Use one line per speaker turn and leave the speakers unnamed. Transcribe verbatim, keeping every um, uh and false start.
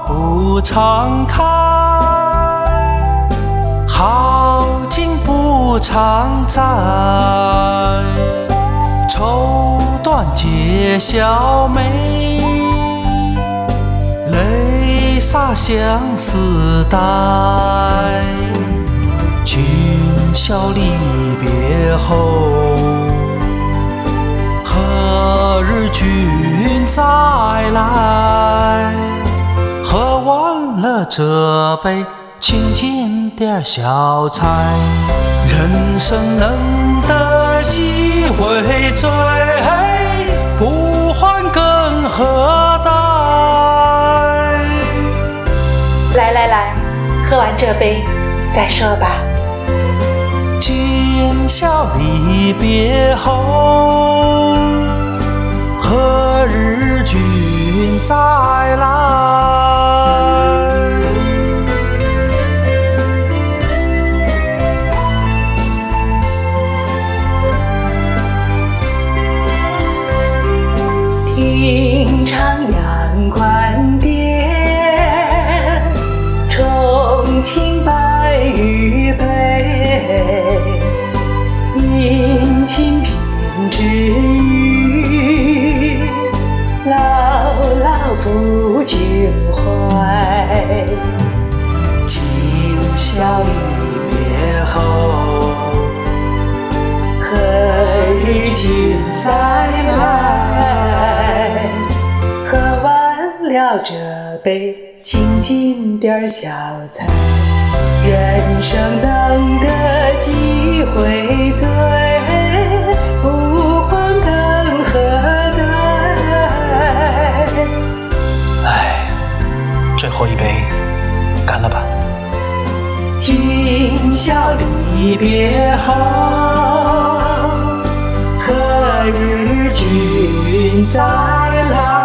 不常开，好景不常在。绸缎皆消梅，泪洒相思带。今宵离别后，何日君再来？喝完了这杯，请进点小菜。人生能得几回醉，不欢更何待？
来来来，喝完这杯再说吧。
今宵离别后，何日君再来？
听徜阳关殿，重庆白玉杯，殷勤品之语，牢牢抚君怀。
今宵离别后，
何日君再来？喝完了这杯，请进点小菜。人生能得几回醉，不欢更何待？
唉，最后一杯，干了吧。
今宵离别后，何日君再来？